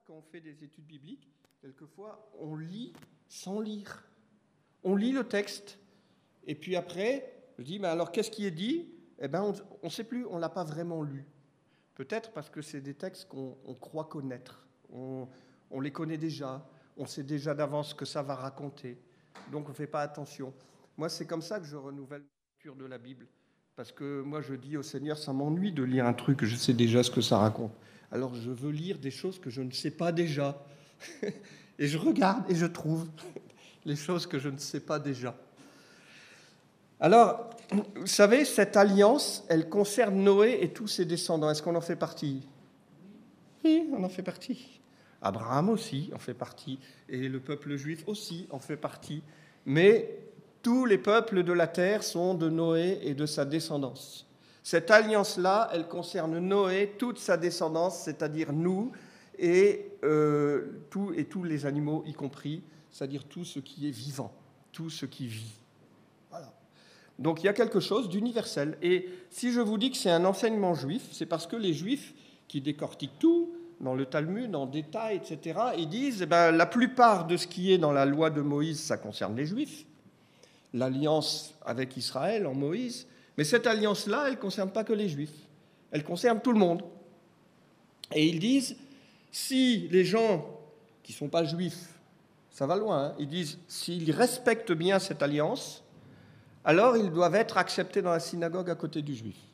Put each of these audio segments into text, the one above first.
quand on fait des études bibliques, quelquefois, on lit sans lire. On lit le texte, et puis après, je dis, mais alors qu'est-ce qui est dit ? Eh bien, on ne sait plus, on ne l'a pas vraiment lu. Peut-être parce que c'est des textes qu'on croit connaître. On les connaît déjà, on sait déjà d'avance ce que ça va raconter. Donc, on ne fait pas attention. Moi, c'est comme ça que je renouvelle la lecture de la Bible. Parce que moi, je dis au Seigneur, ça m'ennuie de lire un truc, je sais déjà ce que ça raconte. Alors, je veux lire des choses que je ne sais pas déjà. Et je regarde et je trouve les choses que je ne sais pas déjà. Alors, vous savez, cette alliance, elle concerne Noé et tous ses descendants. Est-ce qu'on en fait partie ? Oui, on en fait partie. Abraham aussi en fait partie. Et le peuple juif aussi en fait partie. Mais tous les peuples de la terre sont de Noé et de sa descendance. Cette alliance-là, elle concerne Noé, toute sa descendance, c'est-à-dire nous, et tous les animaux y compris, c'est-à-dire tout ce qui est vivant, tout ce qui vit. Voilà. Donc il y a quelque chose d'universel. Et si je vous dis que c'est un enseignement juif, c'est parce que les juifs qui décortiquent tout, dans le Talmud, en détail, etc., ils disent la plupart de ce qui est dans la loi de Moïse, ça concerne les juifs. L'alliance avec Israël en Moïse. Mais cette alliance-là, elle ne concerne pas que les juifs. Elle concerne tout le monde. Et ils disent, si les gens qui ne sont pas juifs, ça va loin, hein, ils disent, s'ils respectent bien cette alliance, alors ils doivent être acceptés dans la synagogue à côté du juif.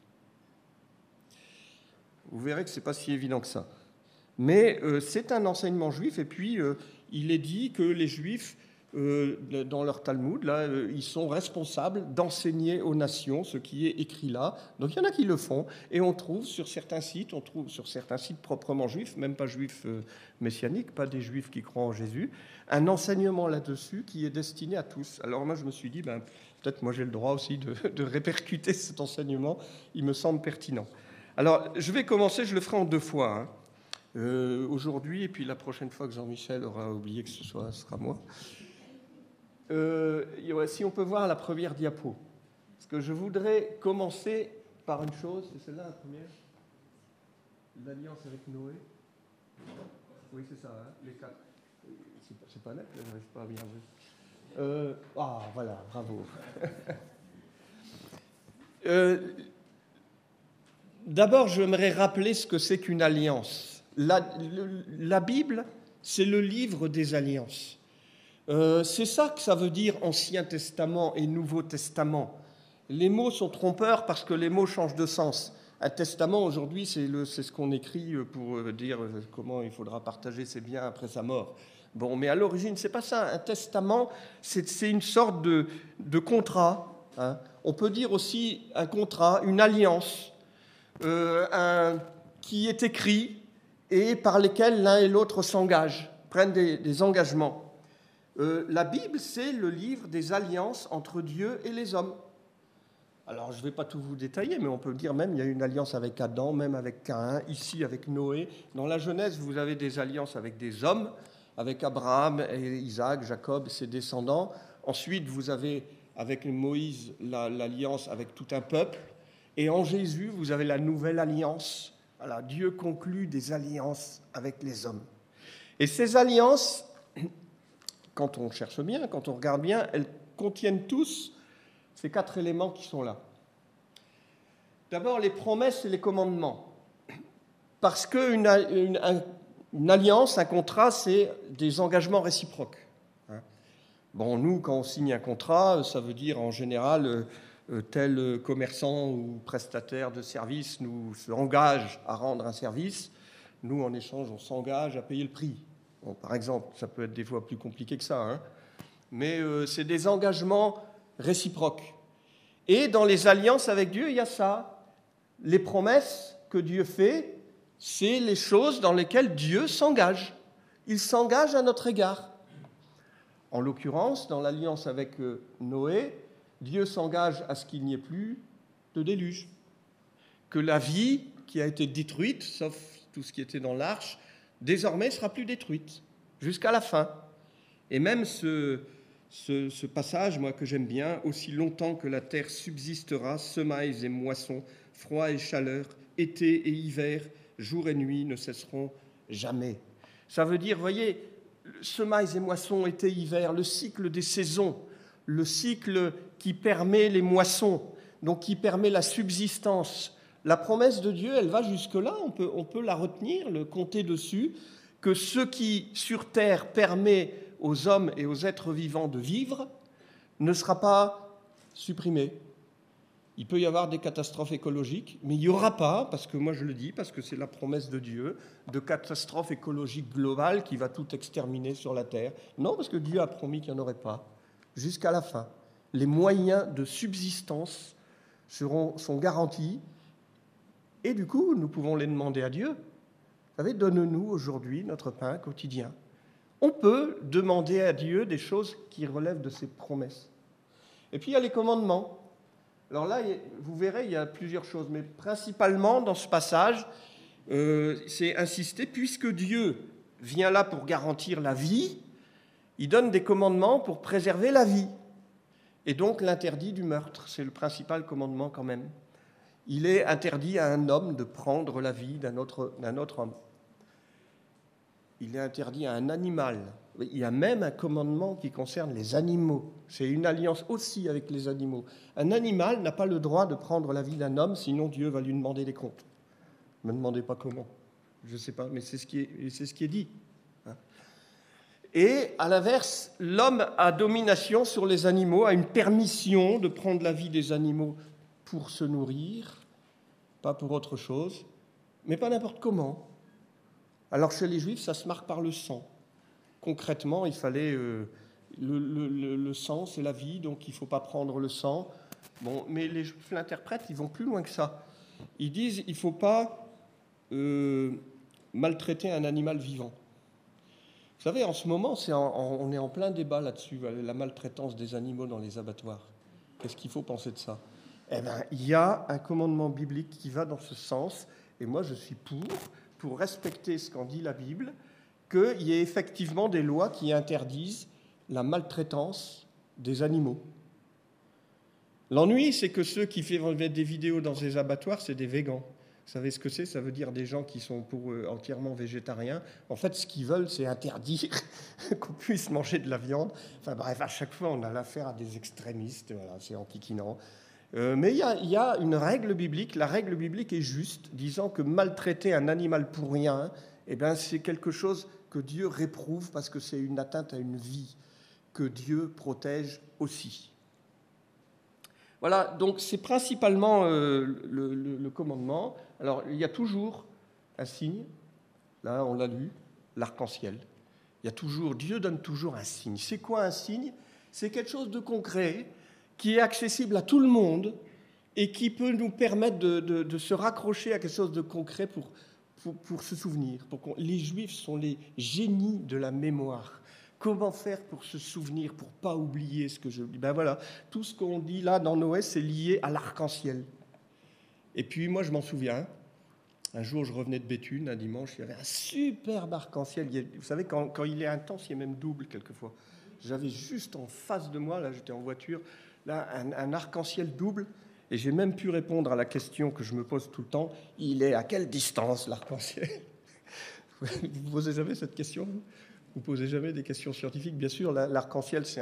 Vous verrez que ce n'est pas si évident que ça. Mais c'est un enseignement juif, et puis il est dit que les juifs, dans leur Talmud, là, ils sont responsables d'enseigner aux nations ce qui est écrit là. Donc il y en a qui le font, et on trouve sur certains sites proprement juifs, même pas juifs messianiques, pas des juifs qui croient en Jésus, un enseignement là-dessus qui est destiné à tous. Alors moi je me suis dit, peut-être moi j'ai le droit aussi de répercuter cet enseignement, il me semble pertinent. Alors je vais commencer, je le ferai en 2 fois, hein. Aujourd'hui, et puis la prochaine fois que Jean-Michel aura oublié que ce sera moi. Si on peut voir la première diapo. Parce que je voudrais commencer par une chose, c'est celle-là la première. L'alliance avec Noé. Oui, c'est ça, hein, les 4. C'est pas net, je n'arrive pas à bien voir. Voilà, bravo. D'abord, j'aimerais rappeler ce que c'est qu'une alliance. La Bible, c'est le livre des alliances. C'est ça que ça veut dire Ancien Testament et Nouveau Testament. Les mots sont trompeurs parce que les mots changent de sens. Un testament, aujourd'hui, c'est ce qu'on écrit pour dire comment il faudra partager ses biens après sa mort. Bon, mais à l'origine, c'est pas ça. Un testament, c'est une sorte de contrat. Hein. On peut dire aussi un contrat, une alliance, qui est écrit et par lesquels l'un et l'autre s'engagent, prennent des engagements. La Bible, c'est le livre des alliances entre Dieu et les hommes. Alors, je ne vais pas tout vous détailler, mais on peut dire même, il y a une alliance avec Adam, même avec Caïn, ici avec Noé. Dans la Genèse, vous avez des alliances avec des hommes, avec Abraham, et Isaac, Jacob et ses descendants. Ensuite, vous avez avec Moïse l'alliance avec tout un peuple. Et en Jésus, vous avez la nouvelle alliance. Voilà, Dieu conclut des alliances avec les hommes. Et ces alliances, quand on cherche bien, quand on regarde bien, elles contiennent tous ces 4 éléments qui sont là. D'abord, les promesses et les commandements. Parce qu'une alliance, un contrat, c'est des engagements réciproques. Bon, nous, quand on signe un contrat, ça veut dire en général... tel commerçant ou prestataire de service nous engage à rendre un service, nous, en échange, on s'engage à payer le prix. Bon, par exemple, ça peut être des fois plus compliqué que ça, hein, mais c'est des engagements réciproques. Et dans les alliances avec Dieu, il y a ça. Les promesses que Dieu fait, c'est les choses dans lesquelles Dieu s'engage. Il s'engage à notre égard. En l'occurrence, dans l'alliance avec Noé, Dieu s'engage à ce qu'il n'y ait plus de déluge, que la vie qui a été détruite, sauf tout ce qui était dans l'arche, désormais ne sera plus détruite, jusqu'à la fin. Et même ce passage, moi, que j'aime bien, « Aussi longtemps que la terre subsistera, semailles et moissons, froid et chaleur, été et hiver, jour et nuit ne cesseront jamais. » Ça veut dire, voyez, semailles et moissons, été, hiver, le cycle des saisons, le cycle qui permet les moissons, donc qui permet la subsistance. La promesse de Dieu, elle va jusque-là, on peut la retenir, le compter dessus, que ce qui, sur terre, permet aux hommes et aux êtres vivants de vivre, ne sera pas supprimé. Il peut y avoir des catastrophes écologiques, mais il n'y aura pas, parce que moi je le dis, parce que c'est la promesse de Dieu, de catastrophe écologique globale qui va tout exterminer sur la terre. Non, parce que Dieu a promis qu'il n'y en aurait pas, jusqu'à la fin. Les moyens de subsistance sont garantis, et du coup, nous pouvons les demander à Dieu. Vous savez, donne-nous aujourd'hui notre pain quotidien. On peut demander à Dieu des choses qui relèvent de ses promesses. Et puis il y a les commandements. Alors là, vous verrez, il y a plusieurs choses, mais principalement dans ce passage, c'est insister, puisque Dieu vient là pour garantir la vie, il donne des commandements pour préserver la vie. Et donc l'interdit du meurtre, c'est le principal commandement quand même. Il est interdit à un homme de prendre la vie d'un autre homme. Il est interdit à un animal. Il y a même un commandement qui concerne les animaux. C'est une alliance aussi avec les animaux. Un animal n'a pas le droit de prendre la vie d'un homme, sinon Dieu va lui demander des comptes. Ne me demandez pas comment. Je ne sais pas, mais c'est ce qui est dit. Et à l'inverse, l'homme a domination sur les animaux, a une permission de prendre la vie des animaux pour se nourrir, pas pour autre chose, mais pas n'importe comment. Alors chez les Juifs, ça se marque par le sang. Concrètement, il fallait le sang, c'est la vie, donc il ne faut pas prendre le sang. Bon, mais les Juifs l'interprètent, ils vont plus loin que ça. Ils disent il ne faut pas maltraiter un animal vivant. Vous savez, en ce moment, on est en plein débat là-dessus, la maltraitance des animaux dans les abattoirs. Qu'est-ce qu'il faut penser de ça ? Eh bien, il y a un commandement biblique qui va dans ce sens, et moi je suis pour respecter ce qu'en dit la Bible, qu'il y ait effectivement des lois qui interdisent la maltraitance des animaux. L'ennui, c'est que ceux qui font des vidéos dans ces abattoirs, c'est des végans. Vous savez ce que c'est ? Ça veut dire des gens qui sont entièrement végétariens. En fait, ce qu'ils veulent, c'est interdire qu'on puisse manger de la viande. Enfin bref, à chaque fois, on a l'affaire à des extrémistes. Voilà, c'est enquiquinant. Mais il y a une règle biblique. La règle biblique est juste, disant que maltraiter un animal pour rien, eh bien, c'est quelque chose que Dieu réprouve parce que c'est une atteinte à une vie que Dieu protège aussi. Voilà, donc c'est principalement le commandement. Alors, il y a toujours un signe, là on l'a lu, l'arc-en-ciel. Dieu donne toujours un signe. C'est quoi un signe ? C'est quelque chose de concret qui est accessible à tout le monde et qui peut nous permettre de se raccrocher à quelque chose de concret pour se souvenir. Les Juifs sont les génies de la mémoire. Comment faire pour se souvenir, pour ne pas oublier ce que je dis ? Ben voilà, tout ce qu'on dit là dans Noé, c'est lié à l'arc-en-ciel. Et puis moi, je m'en souviens, un jour, je revenais de Béthune, un dimanche, il y avait un superbe arc-en-ciel. Vous savez, quand il est intense, il est même double quelquefois. J'avais juste en face de moi, là j'étais en voiture, là un arc-en-ciel double, et j'ai même pu répondre à la question que je me pose tout le temps, il est à quelle distance l'arc-en-ciel ? Vous ne posez jamais cette question, vous ? Vous ne posez jamais des questions scientifiques. Bien sûr, l'arc-en-ciel, c'est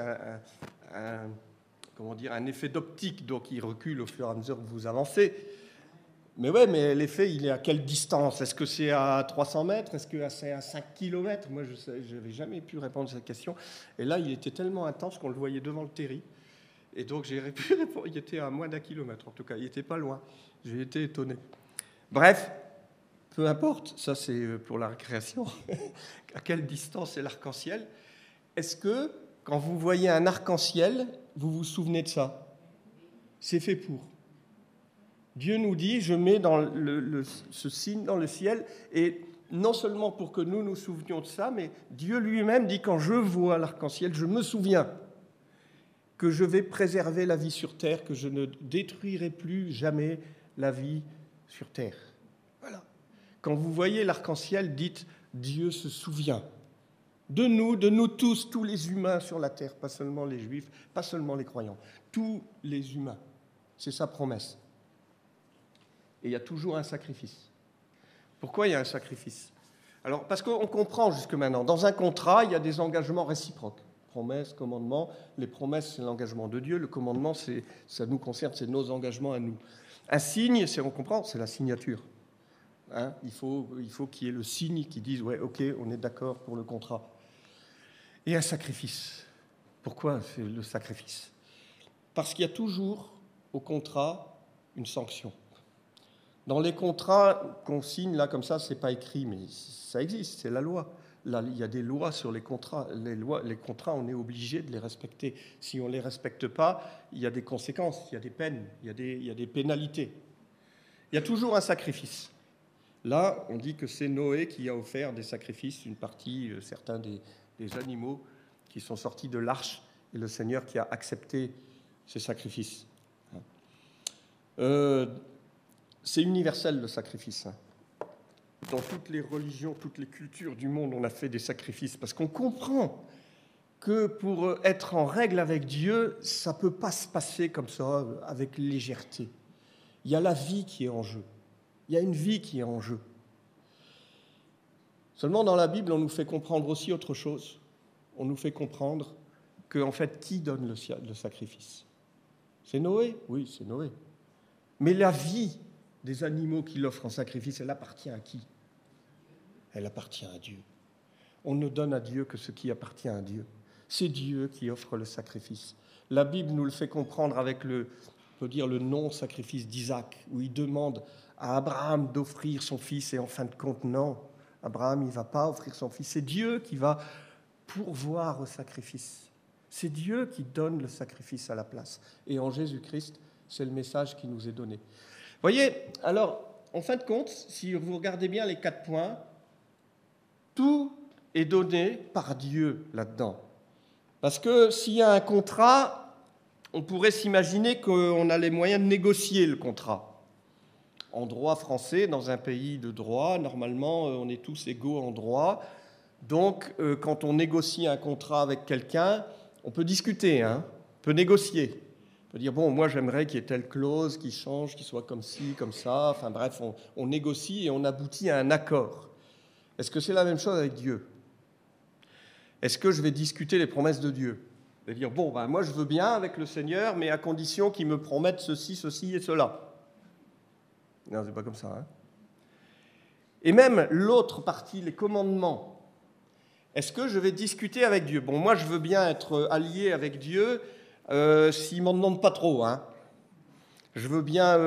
un effet d'optique, donc il recule au fur et à mesure que vous avancez. Mais ouais, mais l'effet, il est à quelle distance ? Est-ce que c'est à 300 mètres ? Est-ce que c'est à 5 km ? Moi, je n'avais jamais pu répondre à cette question. Et là, il était tellement intense qu'on le voyait devant le terri. Et donc, j'ai pu répondre. Il était à moins d'1 kilomètre, en tout cas. Il n'était pas loin. J'ai été étonné. Bref. Peu importe, ça c'est pour la récréation. À quelle distance est l'arc-en-ciel ? Est-ce que, quand vous voyez un arc-en-ciel, vous vous souvenez de ça ? C'est fait pour. Dieu nous dit, je mets ce signe dans le ciel, et non seulement pour que nous nous souvenions de ça, mais Dieu lui-même dit, quand je vois l'arc-en-ciel, je me souviens que je vais préserver la vie sur terre, que je ne détruirai plus jamais la vie sur terre. Voilà. Quand vous voyez l'arc-en-ciel, dites « Dieu se souvient de nous tous, tous les humains sur la terre, pas seulement les Juifs, pas seulement les croyants, tous les humains. » C'est sa promesse. Et il y a toujours un sacrifice. Pourquoi il y a un sacrifice ? Alors, parce qu'on comprend jusque maintenant, dans un contrat, il y a des engagements réciproques. Promesses, commandements. Les promesses, c'est l'engagement de Dieu. Le commandement, ça nous concerne, c'est nos engagements à nous. Un signe, on comprend, c'est la signature. Hein, il faut qu'il y ait le signe qui dise « ouais, ok, on est d'accord pour le contrat ». Et un sacrifice. Pourquoi c'est le sacrifice? Parce qu'il y a toujours au contrat une sanction. Dans les contrats qu'on signe, là, comme ça, ce n'est pas écrit, mais ça existe, c'est la loi. Là, il y a des lois sur les contrats. Les contrats, on est obligé de les respecter. Si on ne les respecte pas, il y a des conséquences, il y a des peines, il y a des pénalités. Il y a toujours un sacrifice. Là, on dit que c'est Noé qui a offert des sacrifices, une partie, certains des animaux qui sont sortis de l'arche, et le Seigneur qui a accepté ces sacrifices. C'est universel, le sacrifice. Dans toutes les religions, toutes les cultures du monde, on a fait des sacrifices, parce qu'on comprend que pour être en règle avec Dieu, ça ne peut pas se passer comme ça, avec légèreté. Il y a la vie qui est en jeu. Il y a une vie qui est en jeu. Seulement, dans la Bible, on nous fait comprendre aussi autre chose. On nous fait comprendre que, en fait, qui donne le sacrifice? C'est Noé? Oui, c'est Noé. Mais la vie des animaux qu'il offre en sacrifice, elle appartient à qui? Elle appartient à Dieu. On ne donne à Dieu que ce qui appartient à Dieu. C'est Dieu qui offre le sacrifice. La Bible nous le fait comprendre avec on peut dire le non-sacrifice d'Isaac, où il demande à Abraham d'offrir son fils, et en fin de compte, non, Abraham, il ne va pas offrir son fils. C'est Dieu qui va pourvoir au sacrifice. C'est Dieu qui donne le sacrifice à la place. Et en Jésus-Christ, c'est le message qui nous est donné. Voyez, alors, en fin de compte, si vous regardez bien les 4 points, tout est donné par Dieu là-dedans. Parce que s'il y a un contrat, on pourrait s'imaginer qu'on a les moyens de négocier le contrat. En droit français, dans un pays de droit, normalement, on est tous égaux en droit. Donc, quand on négocie un contrat avec quelqu'un, on peut discuter, on peut négocier. On peut dire, bon, moi j'aimerais qu'il y ait telle clause qui change, qui soit comme ci, comme ça. Enfin bref, on négocie et on aboutit à un accord. Est-ce que c'est la même chose avec Dieu? Est-ce que je vais discuter les promesses de Dieu? Je vais dire, bon, moi je veux bien avec le Seigneur, mais à condition qu'il me promette ceci, ceci et cela. Non, c'est pas comme ça. Et même l'autre partie, les commandements. Est-ce que je vais discuter avec Dieu? Bon, moi je veux bien être allié avec Dieu, s'il ne m'en demande pas trop. Je veux bien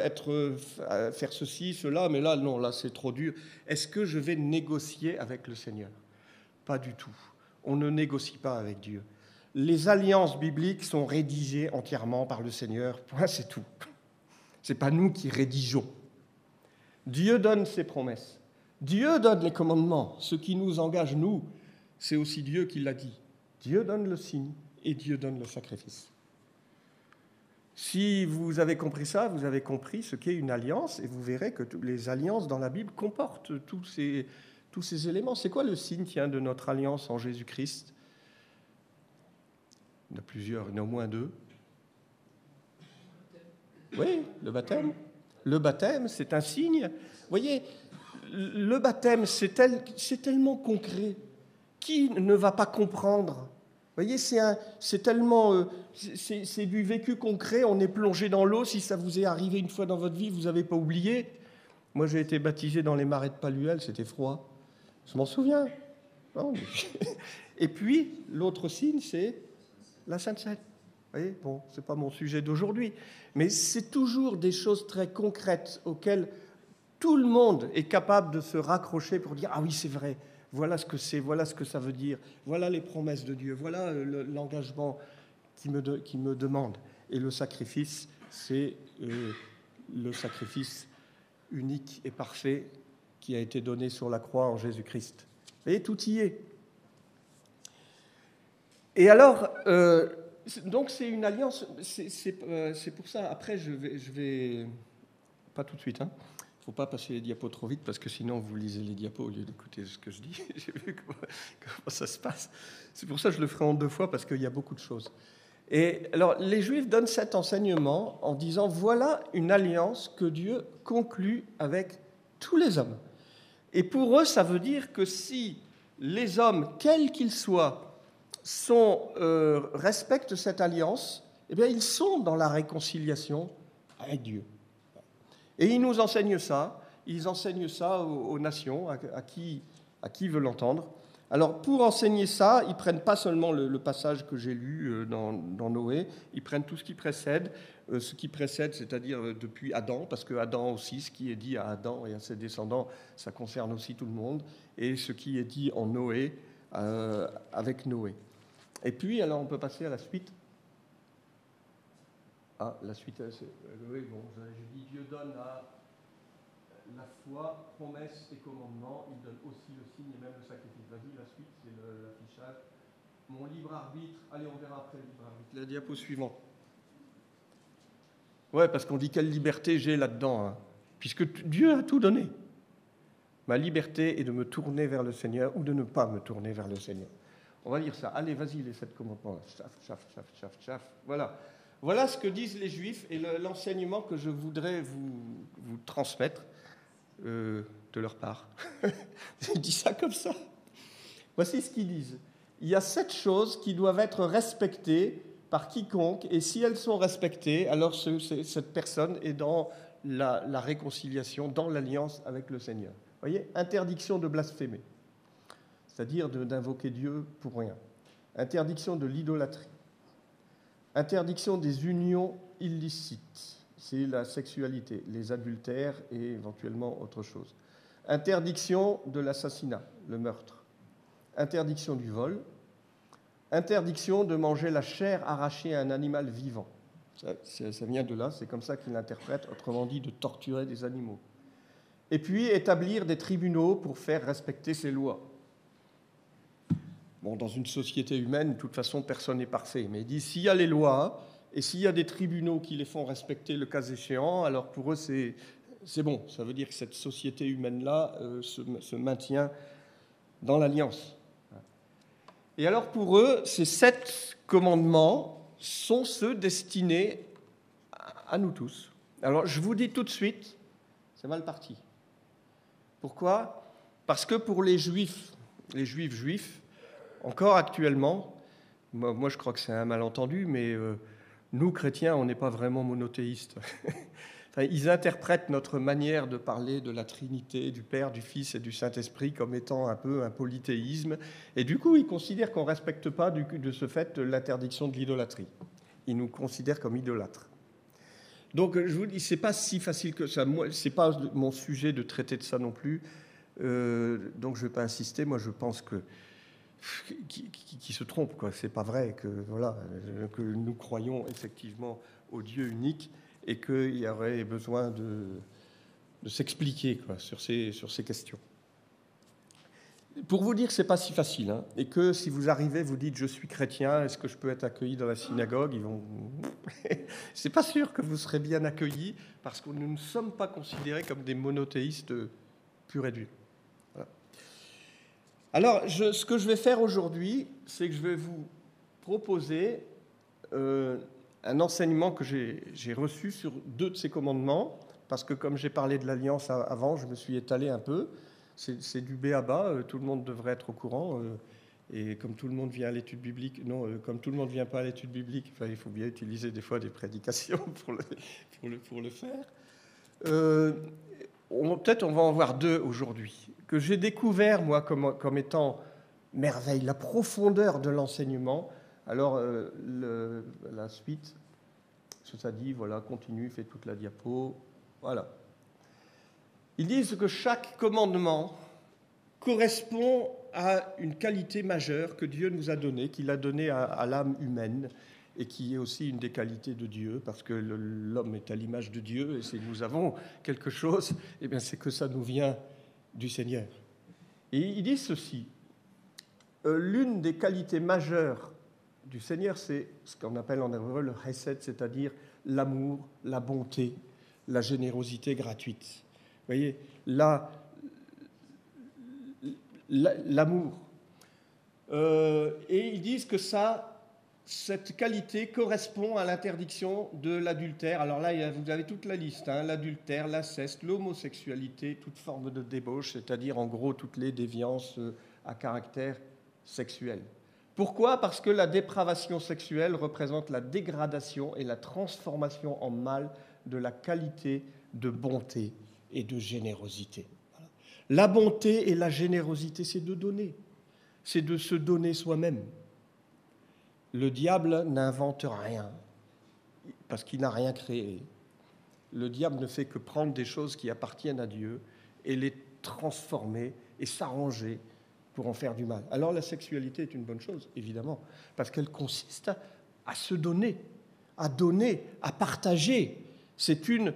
faire ceci, cela, mais là, non, là, c'est trop dur. Est-ce que je vais négocier avec le Seigneur? Pas du tout. On ne négocie pas avec Dieu. Les alliances bibliques sont rédigées entièrement par le Seigneur. Point, c'est tout. Ce n'est pas nous qui rédigeons. Dieu donne ses promesses. Dieu donne les commandements. Ce qui nous engage, nous, c'est aussi Dieu qui l'a dit. Dieu donne le signe. Et Dieu donne le sacrifice. Si vous avez compris ça, vous avez compris ce qu'est une alliance, et vous verrez que les alliances dans la Bible comportent tous ces éléments. C'est quoi le signe de notre alliance en Jésus-Christ? Il y en a plusieurs, il y en a au moins 2. Oui, le baptême. Le baptême, c'est un signe. Vous voyez, le baptême, c'est tellement concret. Qui ne va pas comprendre? Vous voyez, c'est tellement, c'est du vécu concret. On est plongé dans l'eau. Si ça vous est arrivé une fois dans votre vie, vous n'avez pas oublié. Moi, j'ai été baptisé dans les marais de Paluel. C'était froid. Je m'en souviens. Non, mais... Et puis, l'autre signe, c'est la Sainte Seine. Vous voyez, bon, c'est pas mon sujet d'aujourd'hui, mais c'est toujours des choses très concrètes auxquelles tout le monde est capable de se raccrocher pour dire « Ah oui, c'est vrai ». Voilà ce que c'est, voilà ce que ça veut dire, voilà les promesses de Dieu, voilà l'engagement qui me demande. Et le sacrifice, c'est le sacrifice unique et parfait qui a été donné sur la croix en Jésus-Christ. Vous voyez, tout y est. Et alors, donc c'est une alliance, c'est pour ça, après je vais pas tout de suite, Il ne faut pas passer les diapos trop vite parce que sinon vous lisez les diapos au lieu d'écouter ce que je dis. J'ai vu comment ça se passe. C'est pour ça que je le ferai en 2 fois parce qu'il y a beaucoup de choses. Et alors les Juifs donnent cet enseignement en disant voilà une alliance que Dieu conclut avec tous les hommes. Et pour eux, ça veut dire que si les hommes, quels qu'ils soient, respectent cette alliance, eh bien, ils sont dans la réconciliation avec Dieu. Et ils nous enseignent ça. Ils enseignent ça aux nations, à qui veut l'entendre. Alors, pour enseigner ça, ils ne prennent pas seulement le passage que j'ai lu dans Noé, ils prennent tout ce qui précède, c'est-à-dire depuis Adam, parce que Adam aussi, ce qui est dit à Adam et à ses descendants, ça concerne aussi tout le monde, et ce qui est dit en Noé, avec Noé. Et puis, alors, on peut passer à la suite. Ah, la suite, oui, bon, j'ai dit, Dieu donne à la foi, promesse et commandement, il donne aussi le signe et même le sacrifice. Vas-y, la suite, c'est l'affichage. Mon libre arbitre, allez, on verra après le libre arbitre. La diapo suivante. Ouais, parce qu'on dit quelle liberté j'ai là-dedans, hein, puisque Dieu a tout donné. Ma liberté est de me tourner vers le Seigneur ou de ne pas me tourner vers le Seigneur. On va lire ça. Allez, vas-y, les 7 commandements. Chaf. Voilà ce que disent les Juifs et l'enseignement que je voudrais vous transmettre de leur part. J'ai dit ça comme ça. Voici ce qu'ils disent. Il y a 7 choses qui doivent être respectées par quiconque, et si elles sont respectées, alors cette personne est dans la réconciliation, dans l'alliance avec le Seigneur. Vous voyez, interdiction de blasphémer, c'est-à-dire d'invoquer Dieu pour rien. Interdiction de l'idolâtrie. Interdiction des unions illicites. C'est la sexualité, les adultères et éventuellement autre chose. Interdiction de l'assassinat, le meurtre. Interdiction du vol. Interdiction de manger la chair arrachée à un animal vivant. Ça vient de là, c'est comme ça qu'il l'interprète, autrement dit de torturer des animaux. Et puis établir des tribunaux pour faire respecter ces lois. Bon, dans une société humaine, de toute façon, personne n'est parfait. Mais il dit, s'il y a les lois, et s'il y a des tribunaux qui les font respecter le cas échéant, alors pour eux, c'est bon. Ça veut dire que cette société humaine-là se maintient dans l'alliance. Et alors pour eux, ces 7 commandements sont ceux destinés à nous tous. Alors je vous dis tout de suite, c'est mal parti. Pourquoi ? Parce que pour les juifs, encore actuellement, moi je crois que c'est un malentendu, mais nous chrétiens, on n'est pas vraiment monothéistes. Enfin, ils interprètent notre manière de parler de la Trinité, du Père, du Fils et du Saint-Esprit comme étant un peu un polythéisme. Et du coup, ils considèrent qu'on ne respecte pas de ce fait l'interdiction de l'idolâtrie. Ils nous considèrent comme idolâtres. Donc, je vous dis, ce n'est pas si facile que ça. Moi, ce n'est pas mon sujet de traiter de ça non plus. Donc, je ne vais pas insister. Moi, je pense qui se trompe, quoi. C'est pas vrai que nous croyons effectivement au Dieu unique et qu'il y aurait besoin de s'expliquer, quoi, sur ces questions. Pour vous dire que c'est pas si facile, hein, et que si vous arrivez, vous dites je suis chrétien, est-ce que je peux être accueilli dans la synagogue ? Ils vont. C'est pas sûr que vous serez bien accueillis parce que nous ne sommes pas considérés comme des monothéistes purs et durs. Voilà. Alors, ce que je vais faire aujourd'hui, c'est que je vais vous proposer un enseignement que j'ai reçu sur 2 de ces commandements, parce que comme j'ai parlé de l'alliance avant, je me suis étalé un peu. C'est du b.a.-ba, tout le monde devrait être au courant. Et comme tout le monde vient à l'étude biblique, comme tout le monde ne vient pas à l'étude biblique, il faut bien utiliser des fois des prédications pour le faire. Peut-être on va en voir 2 aujourd'hui, que j'ai découvert, moi, comme étant merveille, la profondeur de l'enseignement. Alors, la suite, ça dit, voilà, continue, fais toute la diapo, voilà. Ils disent que chaque commandement correspond à une qualité majeure que Dieu nous a donnée, qu'il a donnée à l'âme humaine, et qui est aussi une des qualités de Dieu, parce que l'homme est à l'image de Dieu, et si nous avons quelque chose, eh bien, c'est que ça nous vient du Seigneur. Et ils disent ceci, l'une des qualités majeures du Seigneur, c'est ce qu'on appelle en hébreu le chesed, c'est-à-dire l'amour, la bonté, la générosité gratuite. Vous voyez, l'amour. Et ils disent que ça cette qualité correspond à l'interdiction de l'adultère. Alors là, vous avez toute la liste, hein, l'adultère, l'inceste, l'homosexualité, toute forme de débauche, c'est-à-dire en gros toutes les déviances à caractère sexuel. Pourquoi ? Parce que la dépravation sexuelle représente la dégradation et la transformation en mal de la qualité de bonté et de générosité. Voilà. La bonté et la générosité, c'est de donner, c'est de se donner soi-même. Le diable n'invente rien, parce qu'il n'a rien créé. Le diable ne fait que prendre des choses qui appartiennent à Dieu et les transformer et s'arranger pour en faire du mal. Alors la sexualité est une bonne chose, évidemment, parce qu'elle consiste à se donner, à partager. C'est une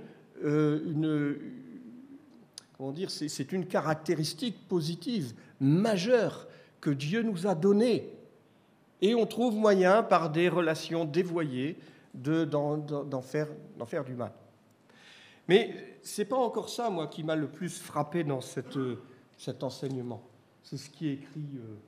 caractéristique positive, majeure, que Dieu nous a donnée. Et on trouve moyen, par des relations dévoyées, d'en faire du mal. Mais ce n'est pas encore ça, moi, qui m'a le plus frappé dans cet enseignement. C'est ce qui est écrit...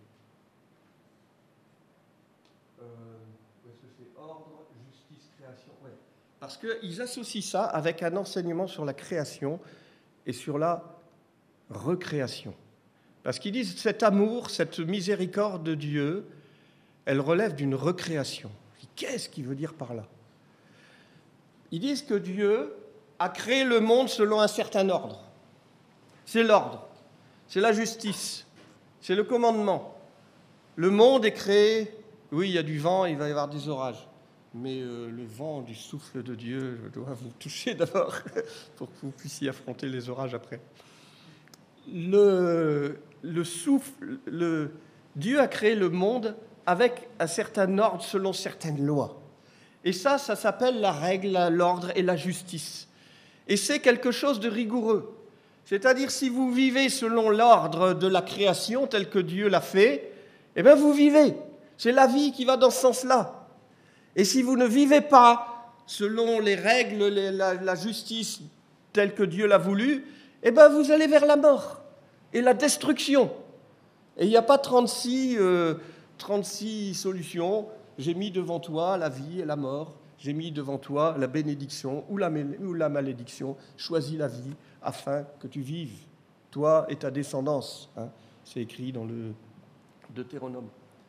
ordre, justice, création. Ouais. Parce qu'ils associent ça avec un enseignement sur la création et sur la recréation. Parce qu'ils disent cet amour, cette miséricorde de Dieu, elle relève d'une recréation. Qu'est-ce qu'il veut dire par là ? Ils disent que Dieu a créé le monde selon un certain ordre. C'est l'ordre, c'est la justice, c'est le commandement. Le monde est créé, oui, il y a du vent, il va y avoir des orages. Mais le vent du souffle de Dieu doit vous toucher d'abord pour que vous puissiez affronter les orages après. Le souffle, Dieu a créé le monde avec un certain ordre selon certaines lois. Et ça s'appelle la règle, l'ordre et la justice. Et c'est quelque chose de rigoureux. C'est-à-dire, si vous vivez selon l'ordre de la création tel que Dieu l'a fait, eh bien vous vivez. C'est la vie qui va dans ce sens-là. Et si vous ne vivez pas selon les règles, la justice telle que Dieu l'a voulu, eh bien vous allez vers la mort et la destruction. Et il n'y a pas 36 solutions. J'ai mis devant toi la vie et la mort. J'ai mis devant toi la bénédiction ou la malédiction. Choisis la vie afin que tu vives, toi et ta descendance. Hein. C'est écrit dans le Deutéronome.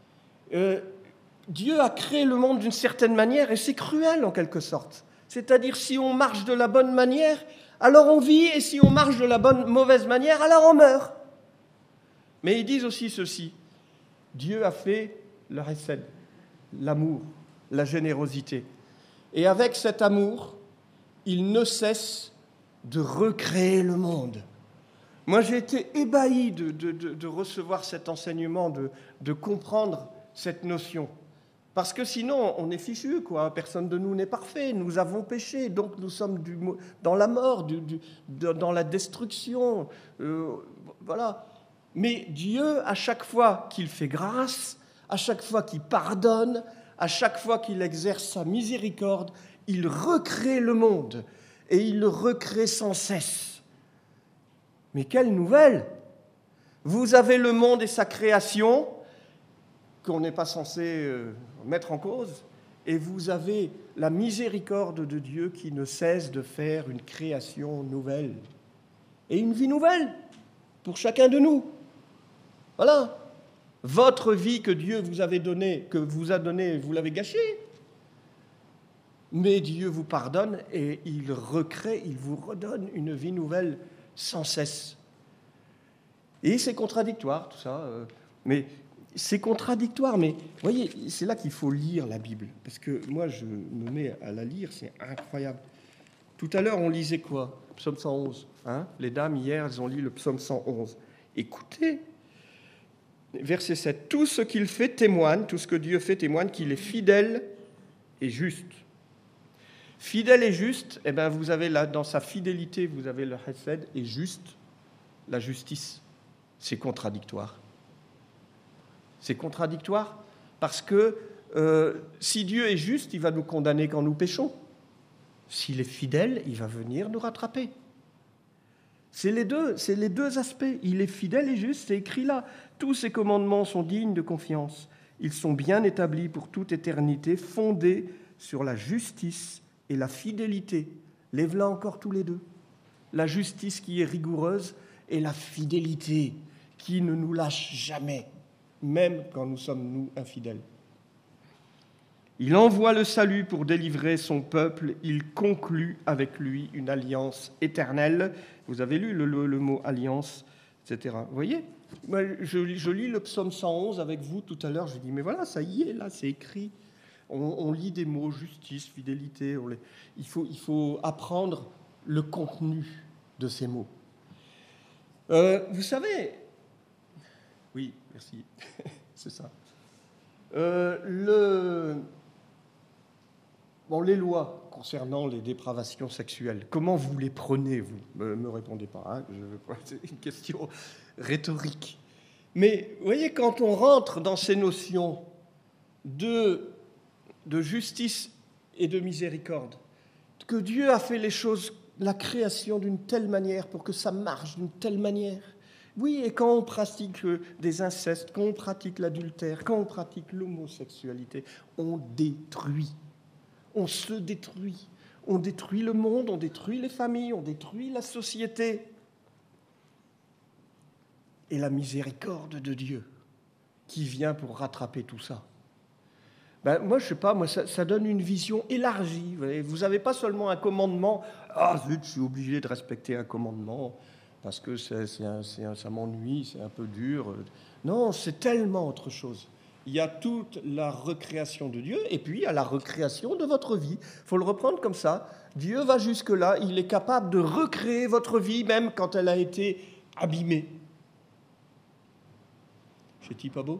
Dieu a créé le monde d'une certaine manière et c'est cruel en quelque sorte. C'est-à-dire, si on marche de la bonne manière, alors on vit, et si on marche de la mauvaise manière, alors on meurt. Mais ils disent aussi ceci. Dieu a fait le hesed, l'amour, la générosité. Et avec cet amour, il ne cesse de recréer le monde. Moi, j'ai été ébahi de recevoir cet enseignement, de comprendre cette notion. Parce que sinon, on est fichu, quoi. Personne de nous n'est parfait. Nous avons péché, donc nous sommes dans la mort, dans la destruction. Voilà. Mais Dieu, à chaque fois qu'il fait grâce, à chaque fois qu'il pardonne, à chaque fois qu'il exerce sa miséricorde, il recrée le monde et il le recrée sans cesse. Mais quelle nouvelle! Vous avez le monde et sa création qu'on n'est pas censé mettre en cause, et vous avez la miséricorde de Dieu qui ne cesse de faire une création nouvelle et une vie nouvelle pour chacun de nous. Voilà. Votre vie que Dieu vous a donnée, vous l'avez gâchée. Mais Dieu vous pardonne et il recrée, il vous redonne une vie nouvelle sans cesse. Et c'est contradictoire, tout ça. Mais c'est contradictoire, mais vous voyez, c'est là qu'il faut lire la Bible. Parce que moi, je me mets à la lire, c'est incroyable. Tout à l'heure, on lisait quoi ? Psaume 111. Hein ? Les dames, hier, elles ont lu le psaume 111. Écoutez, verset 7. Tout ce qu'il fait témoigne, tout ce que Dieu fait témoigne qu'il est fidèle et juste. Fidèle et juste, eh bien, vous avez là, dans sa fidélité, vous avez le hesed, et juste, la justice. C'est contradictoire. C'est contradictoire parce que si Dieu est juste, il va nous condamner quand nous péchons. S'il est fidèle, il va venir nous rattraper. C'est les deux aspects. Il est fidèle et juste, c'est écrit là. Tous ses commandements sont dignes de confiance. Ils sont bien établis pour toute éternité, fondés sur la justice et la fidélité. Lève-la encore tous les deux. La justice qui est rigoureuse et la fidélité qui ne nous lâche jamais, même quand nous sommes, nous, infidèles. Il envoie le salut pour délivrer son peuple. Il conclut avec lui une alliance éternelle. Vous avez lu le mot alliance, etc. Vous voyez ? Moi, je lis le psaume 111 avec vous tout à l'heure. Je dis, mais voilà, ça y est, là, c'est écrit. On lit des mots, justice, fidélité. Il faut apprendre le contenu de ces mots. Vous savez... Oui, merci. C'est ça. Les lois concernant les dépravations sexuelles, comment vous les prenez, vous ? Ne me répondez pas, hein, c'est une question rhétorique. Mais vous voyez, quand on rentre dans ces notions de justice et de miséricorde, que Dieu a fait les choses, la création d'une telle manière pour que ça marche d'une telle manière. Oui, et quand on pratique des incestes, quand on pratique l'adultère, quand on pratique l'homosexualité, on détruit. On se détruit. On détruit le monde, on détruit les familles, on détruit la société. Et la miséricorde de Dieu qui vient pour rattraper tout ça. Moi, je sais pas, ça donne une vision élargie. Vous n'avez pas seulement un commandement. Ah, zut, je suis obligé de respecter un commandement parce que ça m'ennuie, c'est un peu dur. Non, c'est tellement autre chose. Il y a toute la recréation de Dieu et puis il y a la recréation de votre vie. Il faut le reprendre comme ça. Dieu va jusque-là, il est capable de recréer votre vie même quand elle a été abîmée. C'est-il pas beau ?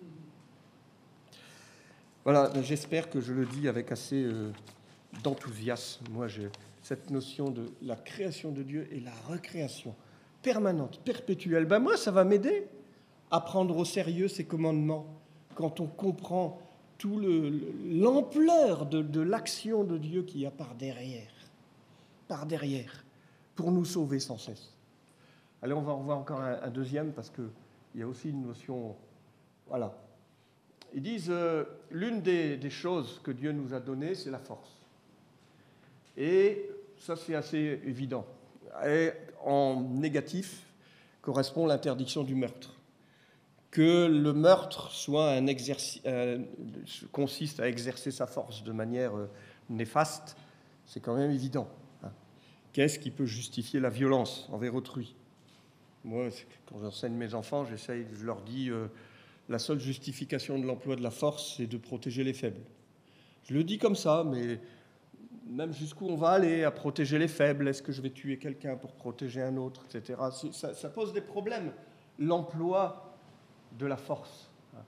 Voilà, j'espère que je le dis avec assez d'enthousiasme. Moi, cette notion de la création de Dieu et la recréation permanente, perpétuelle, moi, ça va m'aider à prendre au sérieux ces commandements quand on comprend tout l'ampleur de l'action de Dieu qu'il y a par derrière, pour nous sauver sans cesse. Allez, on va en voir encore un deuxième, parce qu'il y a aussi une notion... Voilà. Ils disent, l'une des choses que Dieu nous a données, c'est la force. Et ça, c'est assez évident. Et en négatif correspond l'interdiction du meurtre. Que le meurtre soit consiste à exercer sa force de manière néfaste, c'est quand même évident. Qu'est-ce qui peut justifier la violence envers autrui ? Moi, quand j'enseigne mes enfants, je leur dis... la seule justification de l'emploi de la force, c'est de protéger les faibles. Je le dis comme ça, mais même jusqu'où on va aller à protéger les faibles ? Est-ce que je vais tuer quelqu'un pour protéger un autre, etc. Ça pose des problèmes, l'emploi de la force.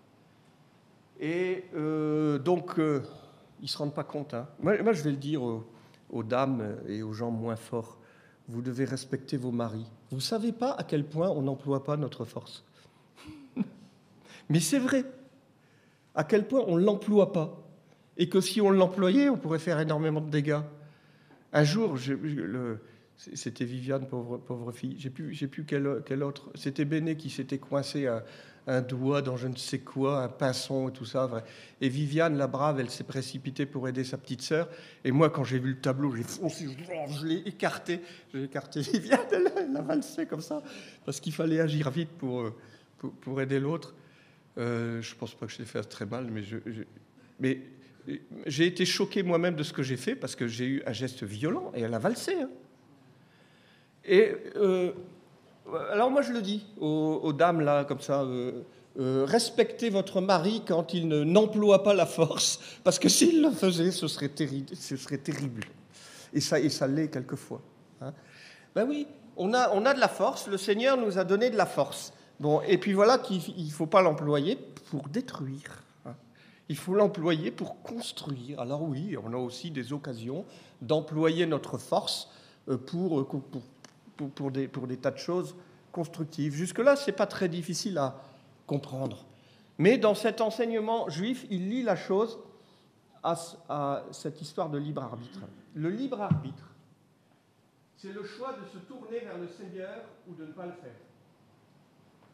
Et donc, ils ne se rendent pas compte. Hein. Moi, je vais le dire aux dames et aux gens moins forts. Vous devez respecter vos maris. Vous ne savez pas à quel point on n'emploie pas notre force. Mais c'est vrai, à quel point on ne l'emploie pas, et que si on l'employait, on pourrait faire énormément de dégâts. Un jour, c'était Viviane, pauvre fille, j'ai plus quel autre, c'était Béné qui s'était coincé un doigt dans je ne sais quoi, un pinson et tout ça. Et Viviane, la brave, elle s'est précipitée pour aider sa petite sœur, et moi, quand j'ai vu le tableau, j'ai foncé, je l'ai écarté. J'ai écarté Viviane, elle a valsé comme ça, parce qu'il fallait agir vite pour aider l'autre. Je ne pense pas que je l'ai fait très mal, mais j'ai été choqué moi-même de ce que j'ai fait, parce que j'ai eu un geste violent, et elle a valsé. Hein. Et alors moi je le dis aux dames, là, comme ça, respectez votre mari quand il n'emploie pas la force, parce que s'il le faisait, ce serait terrible. Et ça l'est quelquefois. Hein. Oui, on a de la force, le Seigneur nous a donné de la force. Bon, et puis voilà qu'il ne faut pas l'employer pour détruire. Hein. Il faut l'employer pour construire. Alors oui, on a aussi des occasions d'employer notre force pour des tas de choses constructives. Jusque-là, ce n'est pas très difficile à comprendre. Mais dans cet enseignement juif, il lie la chose à cette histoire de libre arbitre. Le libre arbitre, c'est le choix de se tourner vers le Seigneur ou de ne pas le faire.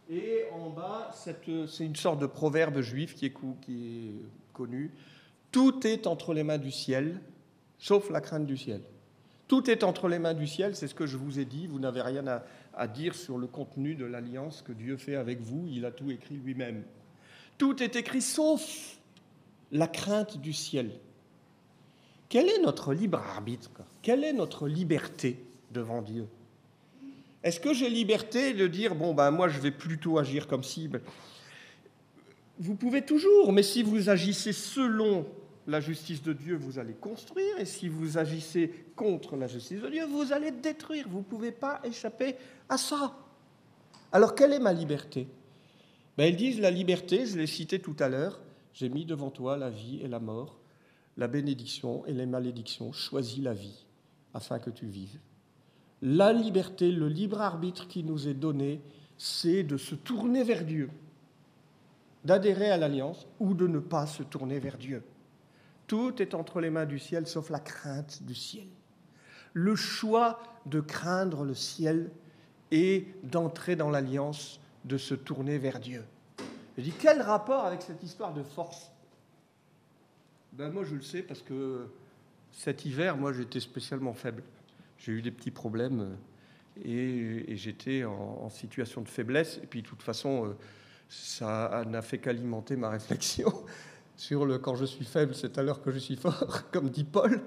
Et en bas, c'est une sorte de proverbe juif qui est connu. Tout est entre les mains du ciel, sauf la crainte du ciel. Tout est entre les mains du ciel, c'est ce que je vous ai dit. Vous n'avez rien à dire sur le contenu de l'alliance que Dieu fait avec vous. Il a tout écrit lui-même. Tout est écrit sauf la crainte du ciel. Quel est notre libre arbitre? Quelle est notre liberté devant Dieu? Est-ce que j'ai liberté de dire, moi je vais plutôt agir comme si... Vous pouvez toujours, mais si vous agissez selon la justice de Dieu, vous allez construire, et si vous agissez contre la justice de Dieu, vous allez détruire. Vous ne pouvez pas échapper à ça. Alors, quelle est ma liberté? Ils disent la liberté, je l'ai cité tout à l'heure, j'ai mis devant toi la vie et la mort, la bénédiction et les malédictions, choisis la vie, afin que tu vives. La liberté, le libre arbitre qui nous est donné, c'est de se tourner vers Dieu, d'adhérer à l'alliance ou de ne pas se tourner vers Dieu. Tout est entre les mains du ciel, sauf la crainte du ciel. Le choix de craindre le ciel et d'entrer dans l'alliance, de se tourner vers Dieu. Je dis, quel rapport avec cette histoire de force? Moi, je le sais parce que cet hiver, moi, j'étais spécialement faible. J'ai eu des petits problèmes et j'étais en situation de faiblesse. Et puis, de toute façon, ça n'a fait qu'alimenter ma réflexion sur le « quand je suis faible, c'est alors que je suis fort », comme dit Paul.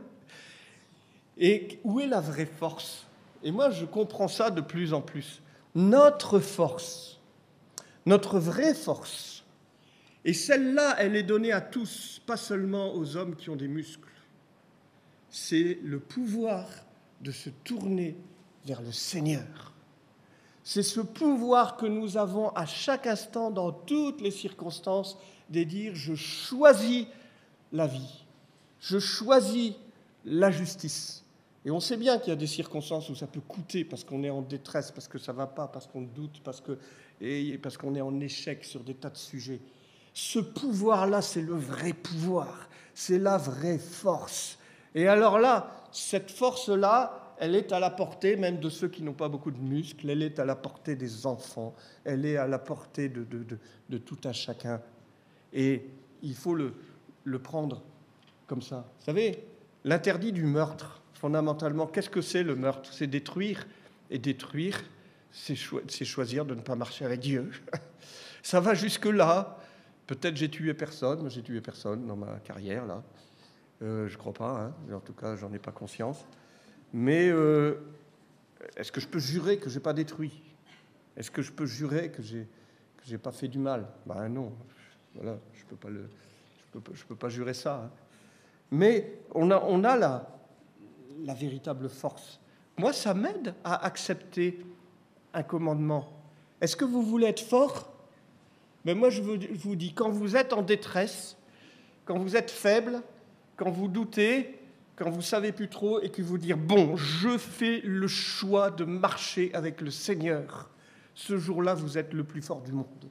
Et où est la vraie force? Et moi, je comprends ça de plus en plus. Notre force, notre vraie force, et celle-là, elle est donnée à tous, pas seulement aux hommes qui ont des muscles. C'est le pouvoir de se tourner vers le Seigneur. C'est ce pouvoir que nous avons à chaque instant, dans toutes les circonstances, de dire « je choisis la vie, je choisis la justice ». Et on sait bien qu'il y a des circonstances où ça peut coûter parce qu'on est en détresse, parce que ça ne va pas, parce qu'on doute, parce qu'on est en échec sur des tas de sujets. Ce pouvoir-là, c'est le vrai pouvoir, c'est la vraie force. Et alors là, cette force-là, elle est à la portée même de ceux qui n'ont pas beaucoup de muscles, elle est à la portée des enfants, elle est à la portée de tout un chacun. Et il faut le prendre comme ça. Vous savez, l'interdit du meurtre, fondamentalement, qu'est-ce que c'est le meurtre? C'est détruire. Et détruire, c'est choisir de ne pas marcher avec Dieu. Ça va jusque-là. Peut-être j'ai tué personne dans ma carrière, là. Je ne crois pas, hein. En tout cas, j'en ai pas conscience. Mais est-ce que je peux jurer que je n'ai pas détruit? Est-ce que je peux jurer que j'ai pas fait du mal? Non. Voilà, je peux pas jurer ça. Hein. Mais on a la véritable force. Moi, ça m'aide à accepter un commandement. Est-ce que vous voulez être fort? Mais moi, je vous dis, quand vous êtes en détresse, quand vous êtes faible, quand vous doutez, quand vous ne savez plus trop et que vous dites « je fais le choix de marcher avec le Seigneur », ce jour-là, vous êtes le plus fort du monde.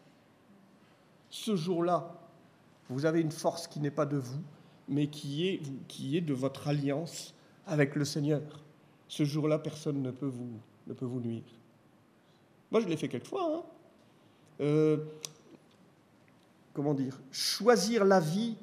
Ce jour-là, vous avez une force qui n'est pas de vous, mais qui est de votre alliance avec le Seigneur. Ce jour-là, personne ne peut vous nuire. Moi, je l'ai fait quelquefois. Choisir la vie,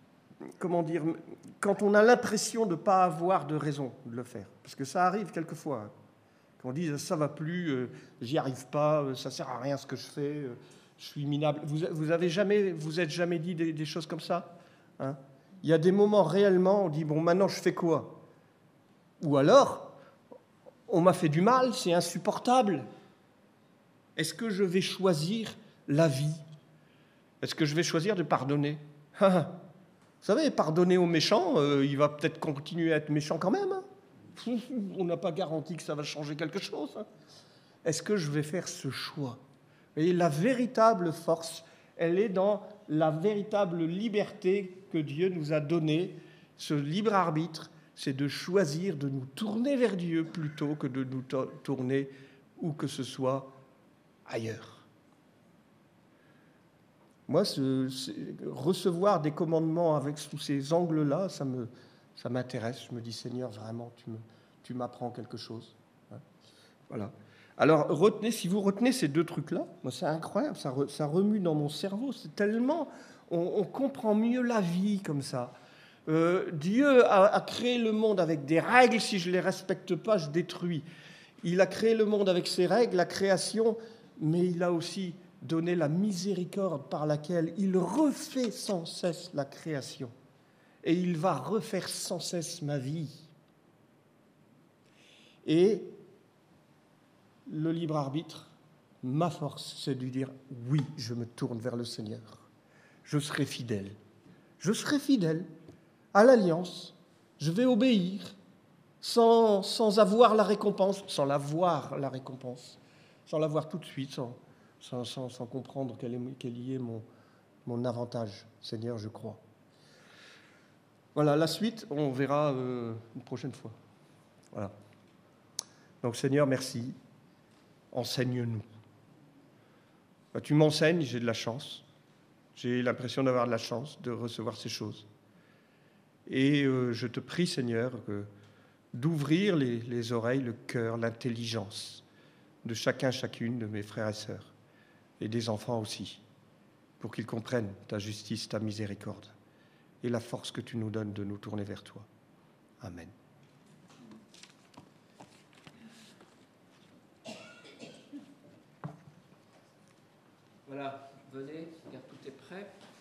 quand on a l'impression de ne pas avoir de raison de le faire. Parce que ça arrive quelquefois. Qu'on dise, ça ne va plus, j'y arrive pas, ça ne sert à rien ce que je fais, je suis minable. Vous êtes jamais dit des choses comme ça, hein? Il y a des moments réellement, on dit, maintenant je fais quoi? Ou alors, on m'a fait du mal, c'est insupportable. Est-ce que je vais choisir la vie? Est-ce que je vais choisir de pardonner? Vous savez, pardonner aux méchants, il va peut-être continuer à être méchant quand même. Hein. On n'a pas garanti que ça va changer quelque chose. Hein. Est-ce que je vais faire ce choix? Vous voyez, la véritable force, elle est dans la véritable liberté que Dieu nous a donnée. Ce libre arbitre, c'est de choisir de nous tourner vers Dieu plutôt que de nous tourner où que ce soit ailleurs. Moi, recevoir des commandements sous ces angles-là, ça m'intéresse. Je me dis, Seigneur, vraiment, tu m'apprends quelque chose. Voilà. Alors, retenez, si vous retenez ces deux trucs-là, moi, c'est incroyable, ça remue dans mon cerveau. C'est tellement... On comprend mieux la vie comme ça. Dieu a créé le monde avec des règles. Si je ne les respecte pas, je détruis. Il a créé le monde avec ses règles, la création, mais il a aussi donné la miséricorde par laquelle il refait sans cesse la création. Et il va refaire sans cesse ma vie. Et le libre arbitre, ma force, c'est de lui dire « Oui, je me tourne vers le Seigneur. Je serai fidèle. Je serai fidèle à l'alliance. Je vais obéir sans avoir la récompense, sans la voir tout de suite, sans comprendre quel y est mon avantage. Seigneur, je crois. » Voilà, la suite, on verra une prochaine fois. Voilà. Donc Seigneur, merci. Enseigne-nous. Tu m'enseignes, j'ai de la chance. J'ai l'impression d'avoir de la chance de recevoir ces choses. Et je te prie, Seigneur, d'ouvrir les oreilles, le cœur, l'intelligence de chacune de mes frères et sœurs, et des enfants aussi, pour qu'ils comprennent ta justice, ta miséricorde, et la force que tu nous donnes de nous tourner vers toi. Amen. Voilà, venez, regarde, tout est prêt.